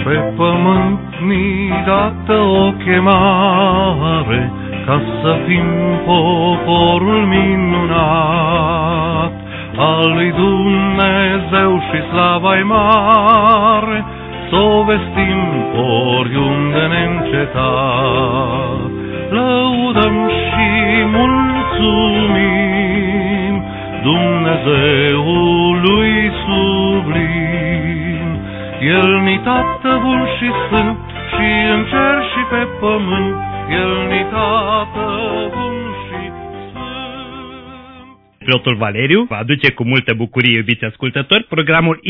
Pe pământ ni dată o chemare, ca să fim poporul minunat al lui Dumnezeu și slava-i mare, s-o vestim oriunde neîncetat. Lăudăm și mulțumim Dumnezeului sublim. El-ni Tată bun și sfânt, și în cer și pe pământ, El-ni Tată bun și sfânt. Preotul Valeriu va aduce cu multă bucurie, iubiți ascultători, programul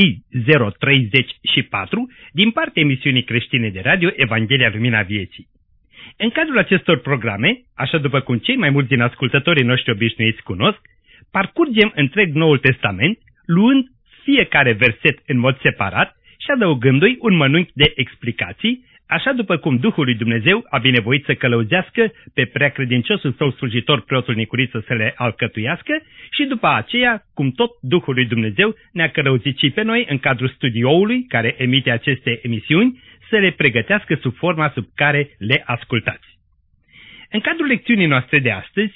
I034 din partea emisiunii creștine de radio Evanghelia Lumina Vieții. În cadrul acestor programe, așa după cum cei mai mulți din ascultătorii noștri obișnuiți cunosc, parcurgem întreg Noul Testament, luând fiecare verset în mod separat și adăugându-i un mănunchi de explicații, așa după cum Duhul lui Dumnezeu a binevoit să călăuzească pe preacredinciosul său slujitor, preotul Nicuriță, să le alcătuiască, și după aceea, cum tot Duhul lui Dumnezeu ne-a călăuzit și pe noi în cadrul studioului care emite aceste emisiuni, să le pregătească sub forma sub care le ascultați. În cadrul lecțiunii noastre de astăzi,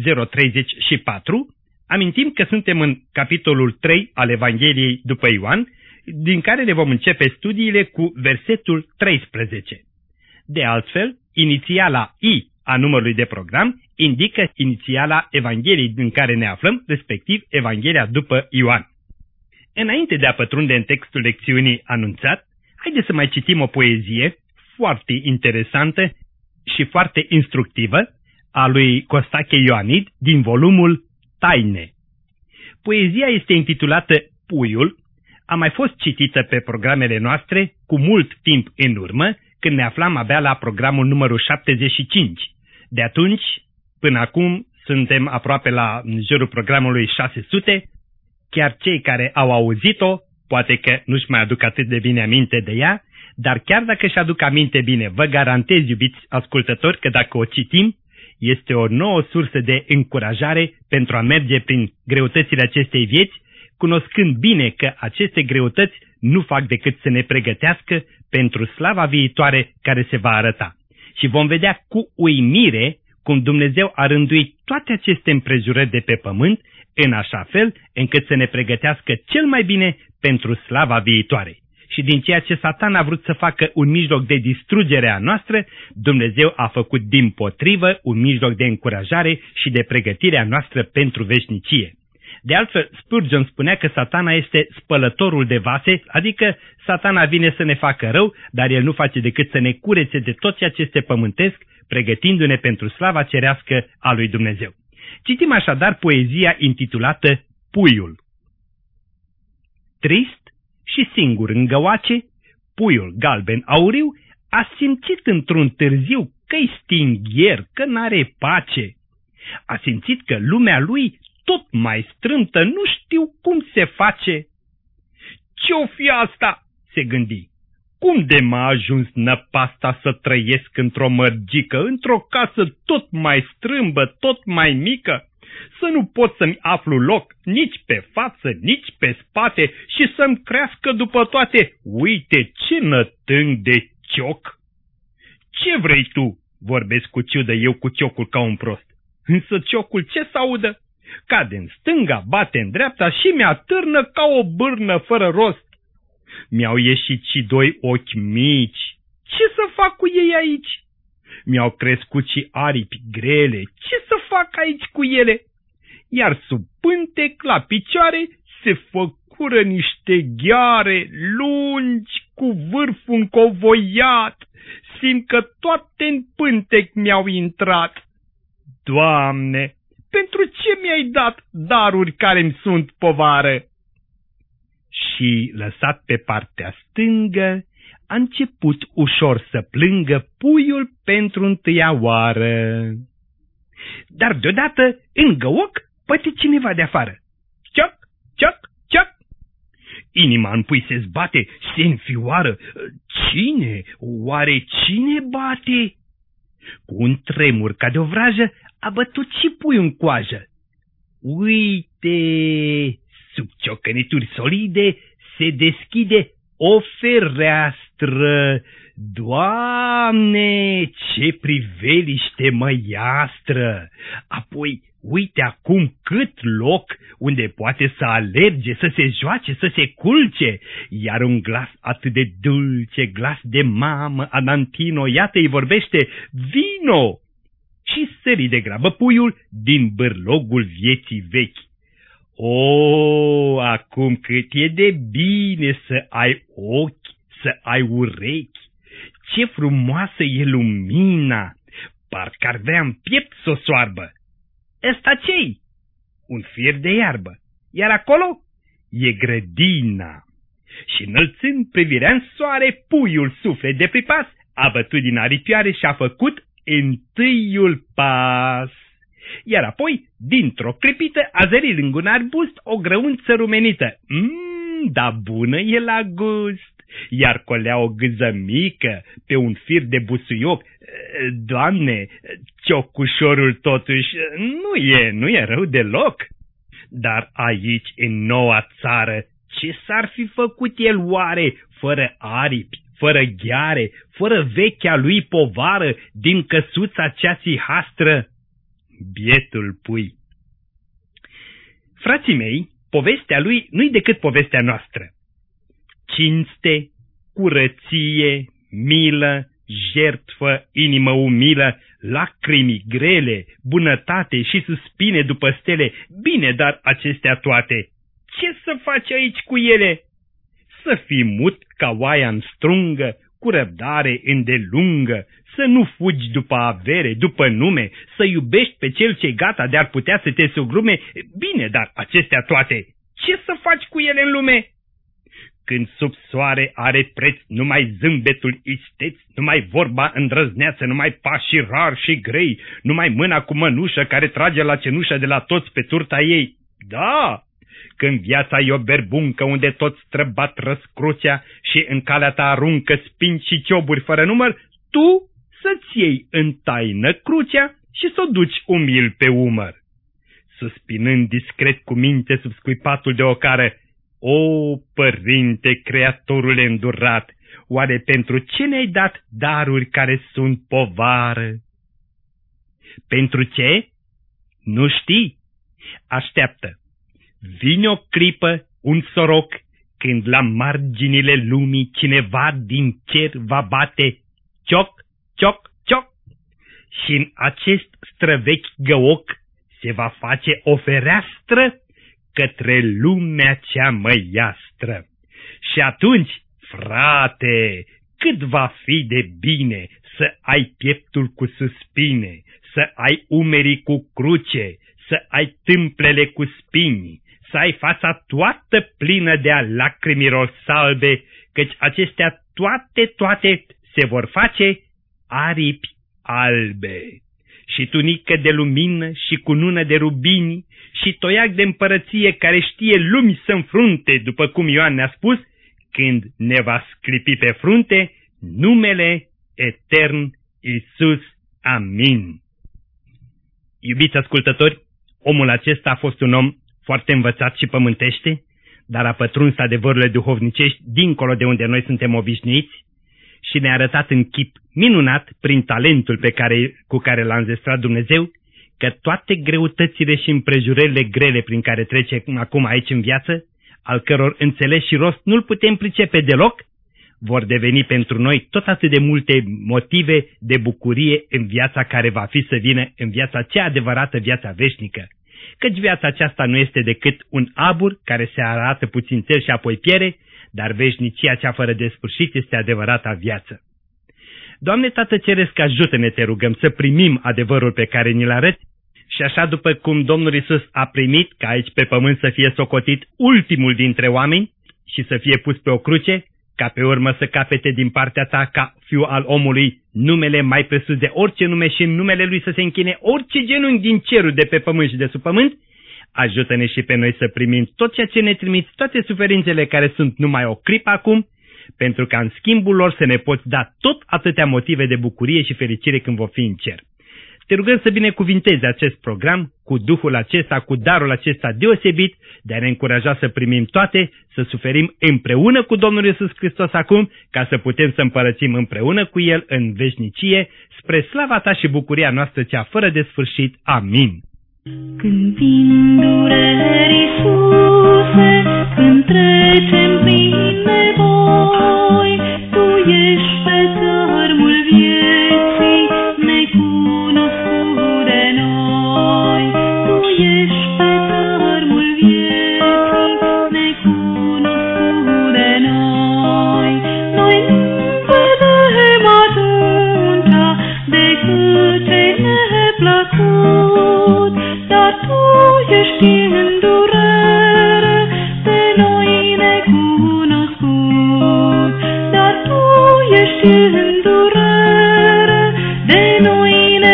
I034, amintim că suntem în capitolul 3 al Evangheliei după Ioan, din care ne vom începe studiile cu versetul 13. De altfel, inițiala I a numărului de program indică inițiala Evangheliei din care ne aflăm, respectiv Evanghelia după Ioan. Înainte de a pătrunde în textul lecțiunii anunțat, haideți să mai citim o poezie foarte interesantă și foarte instructivă a lui Costache Ioanid din volumul Taine. Poezia este intitulată Puiul, a mai fost citită pe programele noastre cu mult timp în urmă, când ne aflam abia la programul numărul 75. De atunci, până acum, suntem aproape la în jurul programului 600, chiar cei care au auzit-o, poate că nu-și mai aduc atât de bine aminte de ea, dar chiar dacă își aduc aminte bine, vă garantez, iubiți ascultători, că dacă o citim, este o nouă sursă de încurajare pentru a merge prin greutățile acestei vieți, cunoscând bine că aceste greutăți nu fac decât să ne pregătească pentru slava viitoare care se va arăta. Și vom vedea cu uimire cum Dumnezeu a rânduit toate aceste împrejurări de pe pământ în așa fel încât să ne pregătească cel mai bine pentru slava viitoare. Și din ceea ce Satan a vrut să facă un mijloc de distrugere a noastră, Dumnezeu a făcut dimpotrivă un mijloc de încurajare și de pregătire a noastră pentru veșnicie. De altfel, Spurgeon spunea că Satana este spălătorul de vase, adică Satana vine să ne facă rău, dar el nu face decât să ne curețe de tot ceea ce este pământesc, pregătindu-ne pentru slava cerească a lui Dumnezeu. Citim așadar poezia intitulată Puiul. Trist și singur în găoace, puiul galben auriu a simțit într-un târziu că-i stingher, că n-are pace. A simțit că lumea lui tot mai strâmtă, nu știu cum se face. Ce-o fi asta? Se gândi. Cum de m-a ajuns năpasta să trăiesc într-o mărgică, într-o casă tot mai strâmbă, tot mai mică? Să nu pot să-mi aflu loc nici pe față, nici pe spate și să-mi crească după toate. Uite ce nătâng de cioc! Ce vrei tu? Vorbesc cu ciudă eu cu ciocul ca un prost. Însă ciocul ce s-audă? Cade în stânga, bate în dreapta și mi-atârnă ca o bârnă fără rost. Mi-au ieșit și doi ochi mici. Ce să fac cu ei aici? Mi-au crescut și aripi grele. Ce să fac aici cu ele? Iar sub pântec, la picioare, se făcură niște gheare lungi cu vârful încovoiat. Simt că toate în pântec mi-au intrat. Doamne, pentru ce mi-ai dat daruri care-mi sunt povară? Și, lăsat pe partea stângă, a început ușor să plângă puiul pentru întâia oară. Dar deodată, în găoc, bate cineva de afară. Cioc, cioc, cioc! Inima în pui se zbate, se înfioară. Cine? Oare cine bate? Cu un tremur ca de o vrajă, a bătut și puiul în coajă. Uite, sub ciocănituri solide se deschide o fereastră, Doamne, ce priveliște măiastră! Apoi, uite acum cât loc unde poate să alerge, să se joace, să se culce, iar un glas atât de dulce, glas de mamă, Anantino, iată îi vorbește, vino! Și sări de grabă puiul din bârlogul vieții vechi. O, acum cât e de bine să ai ochi, să ai urechi! Ce frumoasă e lumina! Parcă ar vrea în piept să o soarbă. Ăsta ce-i? Un fir de iarbă. Iar acolo e grădina. Și înălțând privirea în soare, puiul suflet de pripas a bătut din aripioare și a făcut întâiul pas. Iar apoi, dintr-o clipită, a zărit lângă un arbust o grăunță rumenită. Da bună e la gust! Iar colea o gâză mică pe un fir de busuioc. Doamne, ciocușorul totuși nu e rău deloc. Dar aici, în noua țară, ce s-ar fi făcut el oare, fără aripi, fără gheare, fără vechea lui povară din căsuța cea țihastră? Bietul pui! Frații mei, povestea lui nu-i decât povestea noastră. Cinste, curăție, milă, jertfă, inimă umilă, lacrimi grele, bunătate și suspine după stele, bine, dar acestea toate, ce să faci aici cu ele? Să fii mut ca oaia în strungă, cu răbdare îndelungă, să nu fugi după avere, după nume, să iubești pe cel ce-i gata de-ar putea să te sugrume, bine, dar acestea toate, ce să faci cu ele în lume? Când sub soare are preț numai zâmbetul isteț, numai vorba îndrăzneață, numai pașii rari și grei, numai mâna cu mănușă care trage la cenușă de la toți pe turta ei. Da, când viața e o berbuncă unde toți străbat răscrucea și în calea ta aruncă spini și cioburi fără număr, tu să-ți iei în taină crucea și să o duci umil pe umăr. Suspinând discret cu minte sub scuipatul de ocară, o, Părinte, Creatorule îndurat, oare pentru ce ne-ai dat daruri care sunt povară? Pentru ce? Nu știi? Așteaptă. Vine o clipă, un soroc, când la marginile lumii cineva din cer va bate cioc, cioc, cioc, și în acest străvechi găoc se va face o fereastră către lumea cea măiastră. Și atunci, frate, cât va fi de bine să ai pieptul cu suspine, să ai umerii cu cruce, să ai tâmplele cu spini, să ai fața toată plină de-a lacrimilor salbe, căci acestea toate se vor face aripi albe. Și tunică de lumină și cunună de rubini și toiac de împărăție care știe lumi să înfrunte, după cum Ioan ne-a spus, când ne va sclipi pe frunte numele etern Iisus. Amin. Iubiți ascultători, omul acesta a fost un om foarte învățat și pământește, dar a pătruns adevărurile duhovnicești dincolo de unde noi suntem obișnuiți și ne-a arătat în chip minunat, prin talentul cu care l-a înzestrat Dumnezeu, că toate greutățile și împrejurările grele prin care trece acum aici în viață, al căror înțeles și rost nu-l putem pricepe deloc, vor deveni pentru noi tot atât de multe motive de bucurie în viața care va fi să vină, în viața cea adevărată, viața veșnică. Căci viața aceasta nu este decât un abur care se arată puțințel și apoi piere, dar veșnicia cea fără de sfârșit este adevărata viață. Doamne Tată Ceresc, ajută-ne, te rugăm, să primim adevărul pe care ni-l arăți și așa după cum Domnul Iisus a primit ca aici pe pământ să fie socotit ultimul dintre oameni și să fie pus pe o cruce, ca pe urmă să capete din partea ta ca fiu al omului numele mai presus de orice nume și în numele lui să se închine orice genunchi din cerul de pe pământ și de sub pământ, ajută-ne și pe noi să primim tot ceea ce ne trimiți, toate suferințele care sunt numai o clipă acum, pentru ca în schimbul lor să ne poți da tot atâtea motive de bucurie și fericire când vom fi în cer. Te rugăm să binecuvintezi acest program cu Duhul acesta, cu darul acesta deosebit de a ne încuraja să primim toate, să suferim împreună cu Domnul Iisus Hristos acum, ca să putem să împărățim împreună cu El în veșnicie, spre slava Ta și bucuria noastră cea fără de sfârșit. Amin. Când vin dureri, Iisuse, când trecem prin nevoi, Tu ești pe țărmul vieții, necunoscut de noi. Tu ești pe țărmul vieții, necunoscut de noi. Noi nu vedem atunci decât ce ne plăcut, dar Tu ești în durere, de noi necunoscut. Dar Tu ești în durere, de noi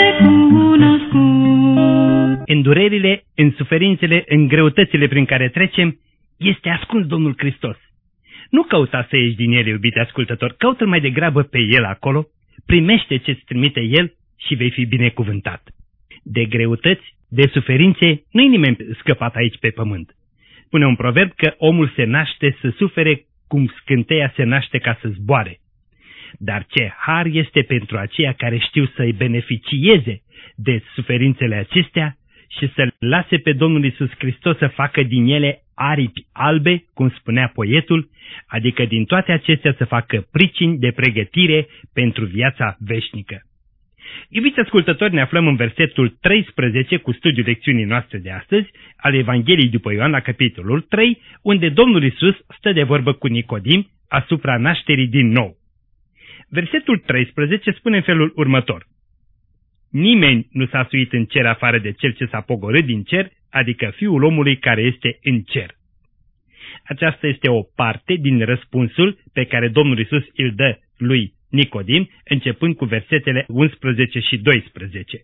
necunoscut. În durerile, în suferințele, în greutățile prin care trecem, este ascuns Domnul Hristos. Nu căuta să ieși din ele, iubite ascultător, caută-L mai degrabă pe El acolo, primește ce-ți trimite El și vei fi binecuvântat. De greutăți, de suferințe, nu-i nimeni scăpat aici pe pământ. Spune un proverb că omul se naște să sufere cum scânteia se naște ca să zboare. Dar ce har este pentru aceia care știu să-i beneficieze de suferințele acestea și să-L lase pe Domnul Iisus Hristos să facă din ele aripi albe, cum spunea poetul, adică din toate acestea să facă pricini de pregătire pentru viața veșnică. Iubiți ascultători, ne aflăm în versetul 13 cu studiul lecțiunii noastre de astăzi, al Evangheliei după Ioan, la capitolul 3, unde Domnul Iisus stă de vorbă cu Nicodim asupra nașterii din nou. Versetul 13 spune în felul următor: Nimeni nu s-a suit în cer afară de cel ce s-a pogorât din cer, adică Fiul omului care este în cer. Aceasta este o parte din răspunsul pe care Domnul Iisus îl dă lui Nicodim, începând cu versetele 11 și 12.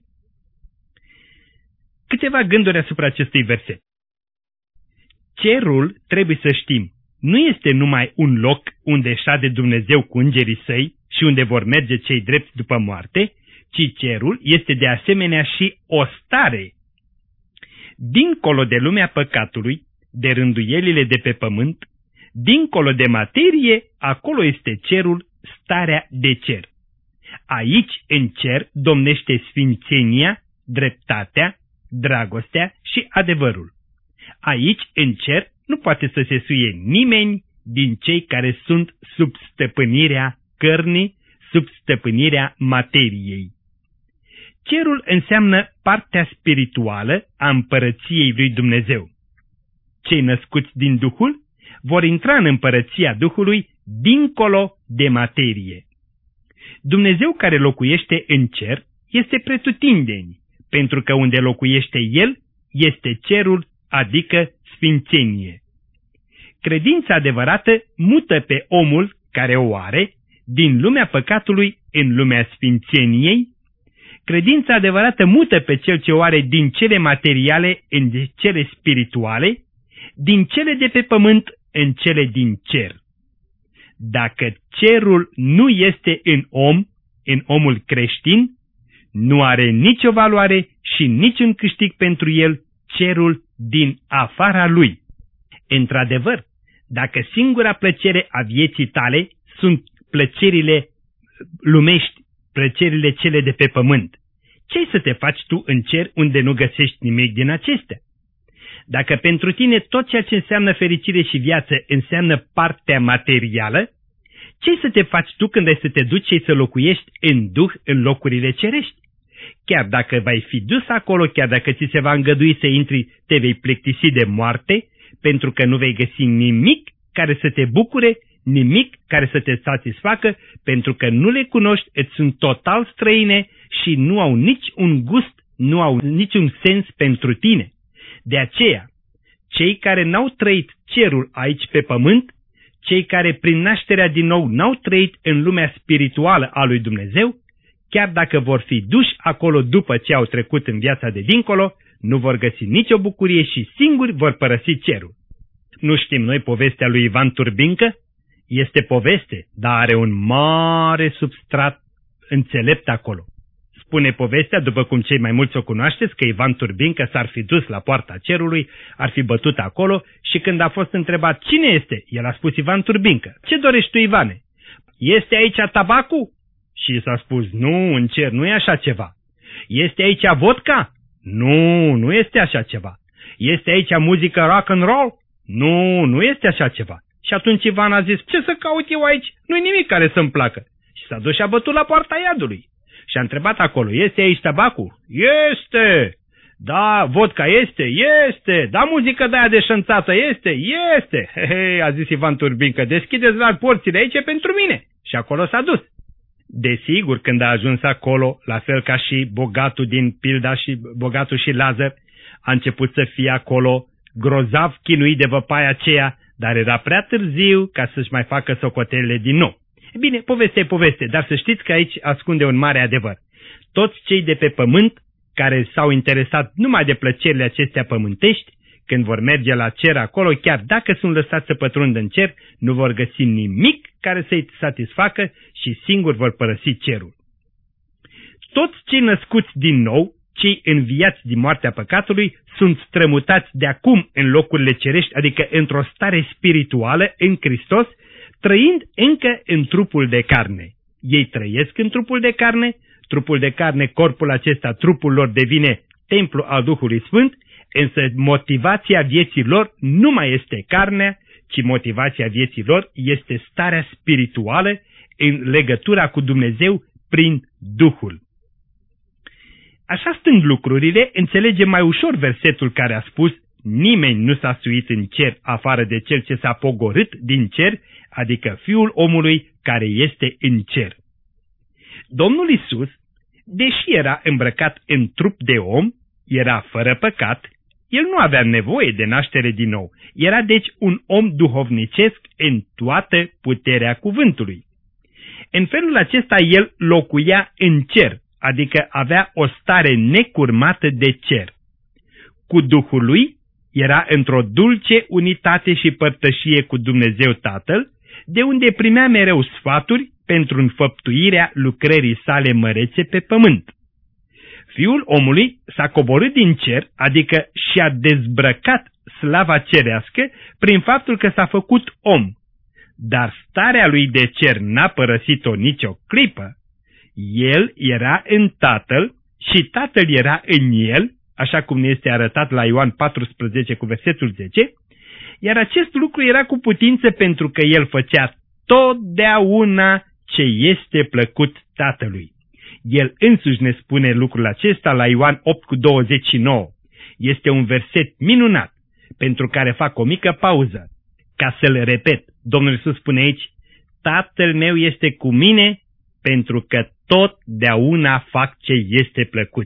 Câteva gânduri asupra acestui verset. Cerul, trebuie să știm, nu este numai un loc unde șade Dumnezeu cu îngerii săi și unde vor merge cei drepți după moarte, ci cerul este de asemenea și o stare. Dincolo de lumea păcatului, de rânduielile de pe pământ, dincolo de materie, acolo este cerul, starea de cer. Aici, în cer, domnește sfințenia, dreptatea, dragostea și adevărul. Aici, în cer, nu poate să se suie nimeni din cei care sunt sub stăpânirea cărnii, sub stăpânirea materiei. Cerul înseamnă partea spirituală a împărăției lui Dumnezeu. Cei născuți din Duhul vor intra în împărăția Duhului dincolo de materie. Dumnezeu care locuiește în cer este pretutindeni, pentru că unde locuiește El este cerul, adică sfințenie. Credința adevărată mută pe omul care o are din lumea păcatului în lumea sfințeniei. Credința adevărată mută pe cel ce o are din cele materiale în cele spirituale, din cele de pe pământ în cele din cer. Dacă cerul nu este în om, în omul creștin, nu are nicio valoare și niciun câștig pentru el cerul din afara lui. Într-adevăr, dacă singura plăcere a vieții tale sunt plăcerile lumești, plăcerile cele de pe pământ, ce să te faci tu în cer unde nu găsești nimic din acestea? Dacă pentru tine tot ceea ce înseamnă fericire și viață înseamnă partea materială, ce să te faci tu când ai să te duci și să locuiești în duh în locurile cerești? Chiar dacă vei fi dus acolo, chiar dacă ți se va îngădui să intri, te vei plictisi de moarte, pentru că nu vei găsi nimic care să te bucure, nimic care să te satisfacă, pentru că nu le cunoști, îți sunt total străine și nu au nici un gust, nu au niciun sens pentru tine. De aceea, cei care n-au trăit cerul aici pe pământ, cei care prin nașterea din nou n-au trăit în lumea spirituală a lui Dumnezeu, chiar dacă vor fi duși acolo după ce au trecut în viața de dincolo, nu vor găsi nicio bucurie și singuri vor părăsi cerul. Nu știm noi povestea lui Ivan Turbincă? Este poveste, dar are un mare substrat înțelept acolo. Spune povestea, după cum cei mai mulți o cunoașteți, că Ivan Turbincă s-ar fi dus la poarta cerului, ar fi bătut acolo și când a fost întrebat cine este, el a spus Ivan Turbincă. Ce dorești tu, Ivane? Este aici tabacul? Și s-a spus, nu, în cer, nu e așa ceva. Este aici vodka? Nu, nu este așa ceva. Este aici muzică rock and roll? Nu, nu este așa ceva. Și atunci Ivan a zis, ce să caut eu aici? Nu-i nimic care să-mi placă. Și s-a dus și a bătut la poarta iadului. Și a întrebat acolo, este aici tabacul? Este! Da, vodka este? Este! Da, muzică de aia de șănțată este? Este! He, a zis Ivan Turbincă, deschideți la porțile aici pentru mine. Și acolo s-a dus. Desigur, când a ajuns acolo, la fel ca și bogatul din Pilda și bogatul și Lazar, a început să fie acolo grozav chinuit de văpaia aceea, dar era prea târziu ca să-și mai facă socotelele din nou. Bine, poveste e poveste, dar să știți că aici ascunde un mare adevăr. Toți cei de pe pământ care s-au interesat numai de plăcerile acestea pământești, când vor merge la cer acolo, chiar dacă sunt lăsați să pătrundă în cer, nu vor găsi nimic care să-i satisfacă și singuri vor părăsi cerul. Toți cei născuți din nou, cei înviați din moartea păcatului, sunt strămutați de acum în locurile cerești, adică într-o stare spirituală în Hristos, trăind încă în trupul de carne. Ei trăiesc în trupul de carne, trupul de carne, corpul acesta, trupul lor devine templu al Duhului Sfânt, însă motivația vieții lor nu mai este carnea, ci motivația vieții lor este starea spirituală în legătura cu Dumnezeu prin Duhul. Așa stând lucrurile, înțelegem mai ușor versetul care a spus, nimeni nu s-a suit în cer afară de cel ce s-a pogorât din cer, adică Fiul omului care este în cer. Domnul Iisus, deși era îmbrăcat în trup de om, era fără păcat, el nu avea nevoie de naștere din nou. Era deci un om duhovnicesc în toată puterea cuvântului. În felul acesta el locuia în cer, adică avea o stare necurmată de cer. Cu Duhul lui era într-o dulce unitate și părtășie cu Dumnezeu Tatăl, de unde primea mereu sfaturi pentru înfăptuirea lucrării sale mărețe pe pământ. Fiul omului s-a coborât din cer, adică și-a dezbrăcat slava cerească prin faptul că s-a făcut om. Dar starea lui de cer n-a părăsit-o nicio clipă. El era în Tatăl și Tatăl era în el, așa cum ne este arătat la Ioan 14 cu versetul 10, iar acest lucru era cu putință pentru că el făcea totdeauna ce este plăcut Tatălui. El însuși ne spune lucrul acesta la Ioan 8 cu 29. Este un verset minunat, pentru care fac o mică pauză. Ca să-l repet, Domnul Iisus spune aici, Tatăl meu este cu mine pentru că totdeauna fac ce este plăcut.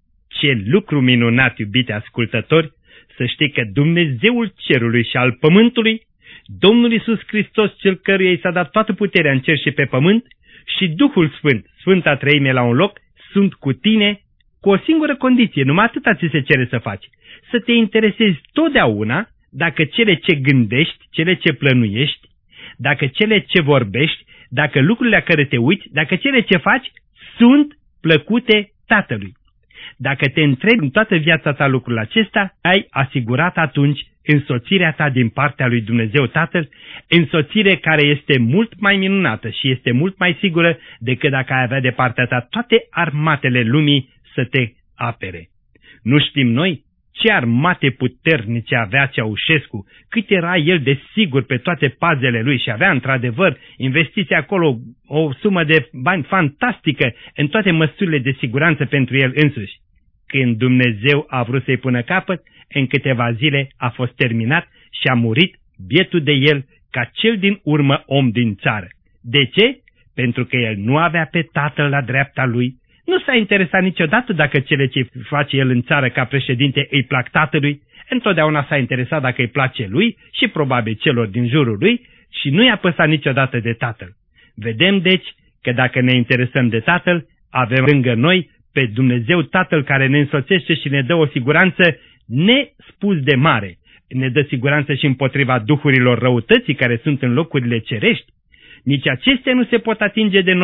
Ce lucru minunat, iubite ascultători, să știi că Dumnezeul cerului și al pământului, Domnul Iisus Hristos, cel căruia i s-a dat toată puterea în cer și pe pământ, și Duhul Sfânt, Sfânta Treime la un loc, sunt cu tine cu o singură condiție, numai atâta ți se cere să faci. Să te interesezi totdeauna dacă cele ce gândești, cele ce plănuiești, dacă cele ce vorbești, dacă lucrurile la care te uiți, dacă cele ce faci sunt plăcute Tatălui. Dacă te întrebi în toată viața ta lucrul acesta, ai asigurat atunci însoțirea ta din partea lui Dumnezeu Tatăl, însoțire care este mult mai minunată și este mult mai sigură decât dacă ai avea de partea ta toate armatele lumii să te apere. Nu știm noi ce armate puternice avea Ceaușescu, cât era el de sigur pe toate pazele lui și avea într-adevăr investiți acolo o sumă de bani fantastică în toate măsurile de siguranță pentru el însuși. Când Dumnezeu a vrut să-i pună capăt, în câteva zile a fost terminat și a murit bietul de el ca cel din urmă om din țară. De ce? Pentru că el nu avea pe Tatăl la dreapta lui, nu s-a interesat niciodată dacă cele ce face el în țară ca președinte îi plac Tatălui, întotdeauna s-a interesat dacă îi place lui și probabil celor din jurul lui și nu i-a păsat niciodată de Tatăl. Vedem deci că dacă ne interesăm de Tatăl, avem lângă noi pe Dumnezeu Tatăl care ne însoțește și ne dă o siguranță nespus de mare. Ne dă siguranță și împotriva duhurilor răutății care sunt în locurile cerești. Nici acestea nu se pot atinge de noi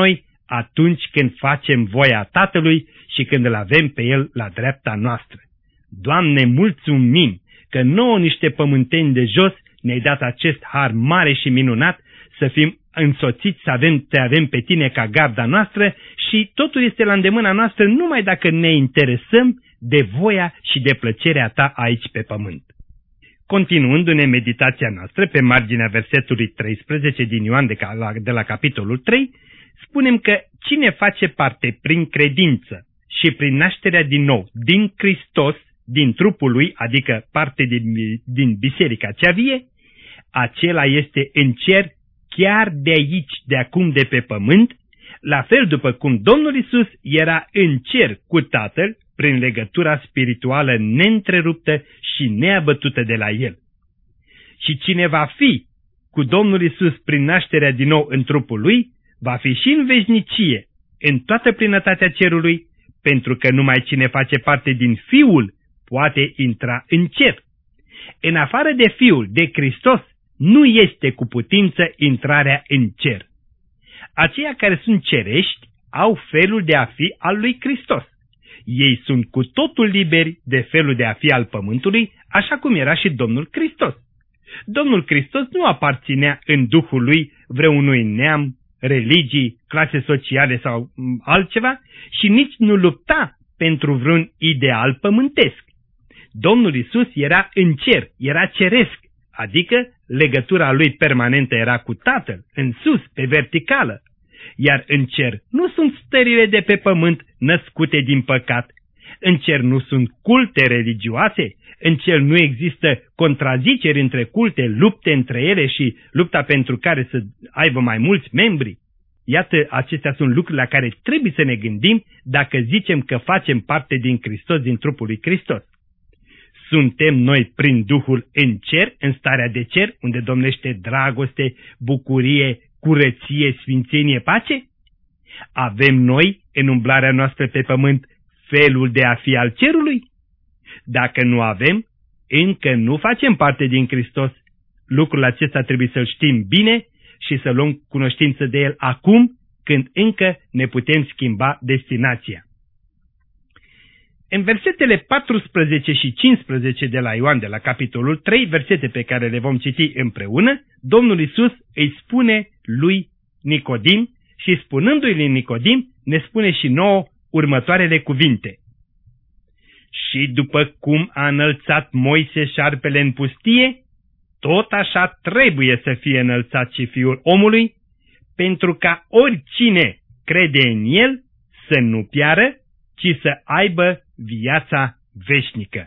atunci când facem voia Tatălui și când îl avem pe El la dreapta noastră. Doamne, mulțumim că nouă niște pământeni de jos ne-ai dat acest har mare și minunat să fim însoțiți, te avem pe Tine ca garda noastră și totul este la îndemâna noastră numai dacă ne interesăm de voia și de plăcerea Ta aici pe pământ. Continuându-ne meditația noastră pe marginea versetului 13 din Ioan de la capitolul 3, spunem că cine face parte prin credință și prin nașterea din nou din Hristos, din trupul Lui, adică parte din biserica cea vie, acela este în cer chiar de aici, de acum, de pe pământ, la fel după cum Domnul Iisus era în cer cu Tatăl, prin legătura spirituală neîntreruptă și neabătută de la El. Și cine va fi cu Domnul Iisus prin nașterea din nou în trupul Lui, va fi și în veșnicie, în toată plinătatea cerului, pentru că numai cine face parte din Fiul poate intra în cer. În afară de Fiul, de Hristos, nu este cu putință intrarea în cer. Aceia care sunt cerești au felul de a fi al lui Hristos. Ei sunt cu totul liberi de felul de a fi al pământului, așa cum era și Domnul Hristos. Domnul Hristos nu aparținea în Duhul lui vreunui neam, religii, clase sociale sau altceva și nici nu lupta pentru vreun ideal pământesc. Domnul Iisus era în cer, era ceresc, adică legătura lui permanentă era cu Tatăl, în sus, pe verticală. Iar în cer nu sunt stările de pe pământ născute din păcat. În cer nu sunt culte religioase, în cer nu există contraziceri între culte, lupte între ele și lupta pentru care să aibă mai mulți membri. Iată, acestea sunt lucruri la care trebuie să ne gândim dacă zicem că facem parte din Hristos, din trupul lui Hristos. Suntem noi prin Duhul în cer, în starea de cer, unde domnește dragoste, bucurie, curăție, sfințenie, pace? Avem noi, în umblarea noastră pe pământ, felul de a fi al cerului? Dacă nu avem, încă nu facem parte din Hristos. Lucrul acesta trebuie să-l știm bine și să luăm cunoștință de el acum, când încă ne putem schimba destinația. În versetele 14 și 15 de la Ioan, de la capitolul 3, versete pe care le vom citi împreună, Domnul Iisus îi spune lui Nicodim și spunându-i lui Nicodim, ne spune și nouă următoarele cuvinte. Și după cum a înălțat Moise șarpele în pustie, tot așa trebuie să fie înălțat și Fiul omului, pentru ca oricine crede în el să nu piară, ci să aibă viața veșnică.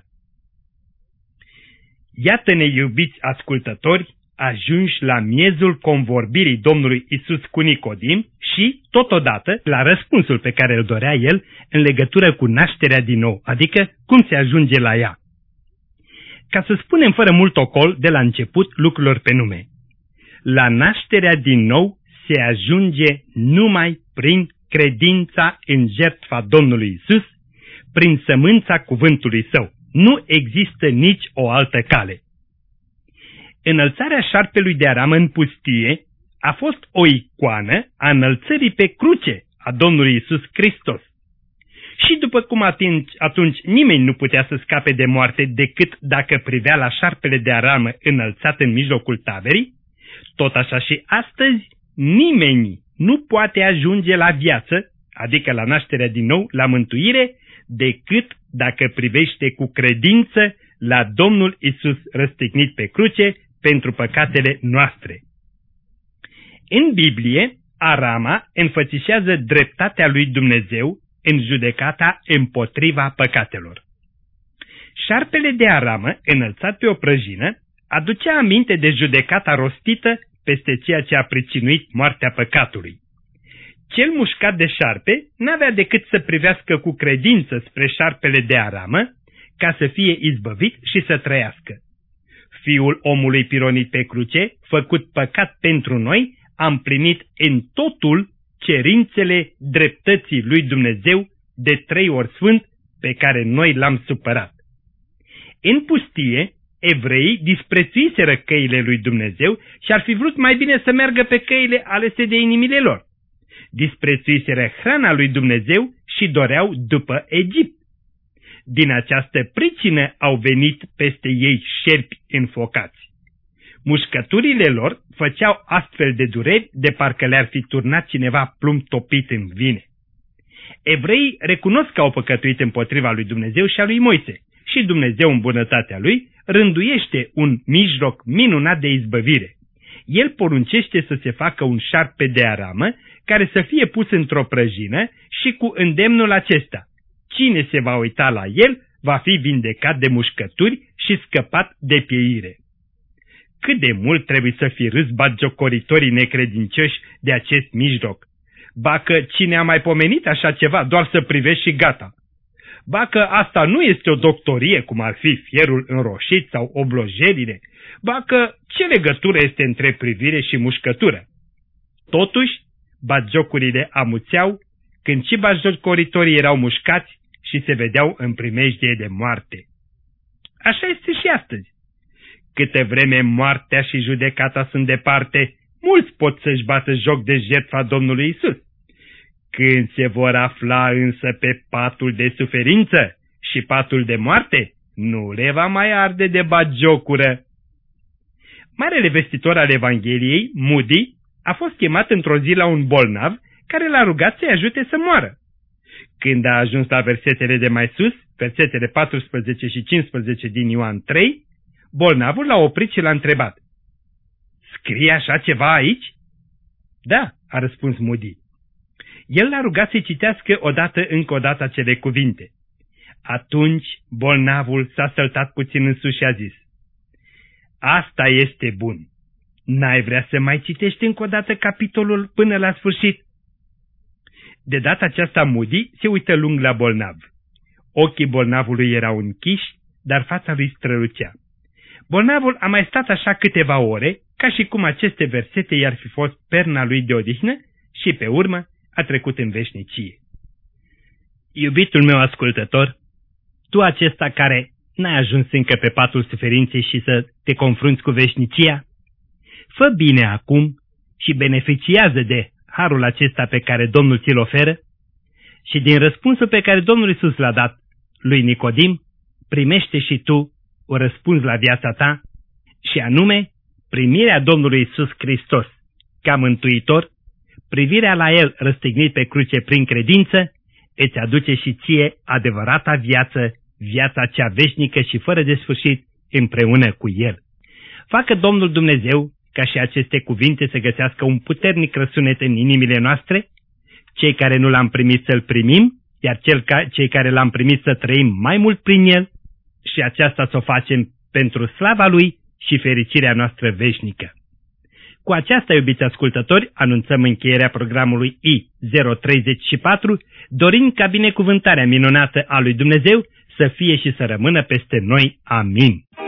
Iată-ne, iubiți ascultători, ajunși la miezul convorbirii Domnului Iisus cu Nicodim și, totodată, la răspunsul pe care îl dorea el în legătură cu nașterea din nou, adică cum se ajunge la ea. Ca să spunem fără mult ocol de la început lucrurilor pe nume, la nașterea din nou se ajunge numai prin credința în jertfa Domnului Iisus, prin sămânța cuvântului Său. Nu există nici o altă cale. Înălțarea șarpelui de aramă în pustie a fost o icoană a înălțării pe cruce a Domnului Iisus Hristos. Și după cum atunci nimeni nu putea să scape de moarte decât dacă privea la șarpele de aramă înălțat în mijlocul taberii, tot așa și astăzi nimeni nu poate ajunge la viață, adică la nașterea din nou, la mântuire, decât dacă privește cu credință la Domnul Iisus răstignit pe cruce pentru păcatele noastre. În Biblie, arama înfățișează dreptatea lui Dumnezeu în judecata împotriva păcatelor. Șarpele de aramă, înălțat pe o prăjină, aducea aminte de judecata rostită peste ceea ce a pricinuit moartea păcatului. Cel mușcat de șarpe n-avea decât să privească cu credință spre șarpele de aramă ca să fie izbăvit și să trăiască. Fiul omului pironit pe cruce, făcut păcat pentru noi, a împlinit în totul cerințele dreptății lui Dumnezeu de 3 ori sfânt pe care noi l-am supărat. În pustie, evreii disprețuiseră căile lui Dumnezeu și ar fi vrut mai bine să meargă pe căile alese de inimile lor. disprețuiseră hrana lui Dumnezeu și doreau după Egipt. Din această pricină au venit peste ei șerpi înfocați. Mușcăturile lor făceau astfel de dureri de parcă le-ar fi turnat cineva plumb topit în vine. Evreii recunosc că au păcătuit împotriva lui Dumnezeu și a lui Moise și Dumnezeu în bunătatea lui rânduiește un mijloc minunat de izbăvire. El poruncește să se facă un șarpe de aramă care să fie pus într-o prăjină și cu îndemnul acesta: cine se va uita la el va fi vindecat de mușcături și scăpat de pieire. Cât de mult trebuie să fi râs batjocoritorii necredincioși de acest mijloc. Ba că cine a mai pomenit așa ceva, doar să privești și gata. Ba că asta nu este o doctorie, cum ar fi fierul înroșit sau oblojerile. Ba că ce legătură este între privire și mușcătură? Totuși, batjocurile amuțeau când și batjocoritorii erau mușcați și se vedeau în primejdie de moarte. Așa este și astăzi. Câte vreme moartea și judecata sunt departe, mulți pot să-și bată joc de jertfa Domnului Isus. Când se vor afla însă pe patul de suferință și patul de moarte, nu le va mai arde de batjocură. Marele vestitor al Evangheliei, Moody, a fost chemat într-o zi la un bolnav care l-a rugat să-i ajute să moară. Când a ajuns la versetele de mai sus, versetele 14 și 15 din Ioan 3, bolnavul l-a oprit și l-a întrebat: scrie așa ceva aici? Da, a răspuns Moody. El l-a rugat să-i citească încă o dată acele cuvinte. Atunci bolnavul s-a săltat puțin în sus și a zis: asta este bun. N-ai vrea să mai citești încă o dată capitolul până la sfârșit? De data aceasta Moody se uită lung la bolnav. Ochii bolnavului erau închiși, dar fața lui strălucea. Bolnavul a mai stat așa câteva ore, ca și cum aceste versete i-ar fi fost perna lui de odihnă, și pe urmă a trecut în veșnicie. Iubitul meu ascultător, tu acesta care n-ai ajuns încă pe patul suferinței și să te confrunți cu veșnicia, fă bine acum și beneficiază de harul acesta pe care Domnul ți-l oferă și din răspunsul pe care Domnul Iisus l-a dat lui Nicodim, primește și tu o răspuns la viața ta, și anume primirea Domnului Iisus Hristos ca mântuitor, privirea la El răstignit pe cruce prin credință, îți aduce și ție adevărata viață, viața cea veșnică și fără de sfârșit împreună cu El. Facă Domnul Dumnezeu ca și aceste cuvinte să găsească un puternic răsunet în inimile noastre, cei care nu l-am primit să-L primim, iar cei care l-am primit să trăim mai mult prin El, și aceasta să o facem pentru slava Lui și fericirea noastră veșnică. Cu aceasta, iubiți ascultători, anunțăm încheierea programului I-034, dorind ca binecuvântarea minunată a lui Dumnezeu să fie și să rămână peste noi. Amin.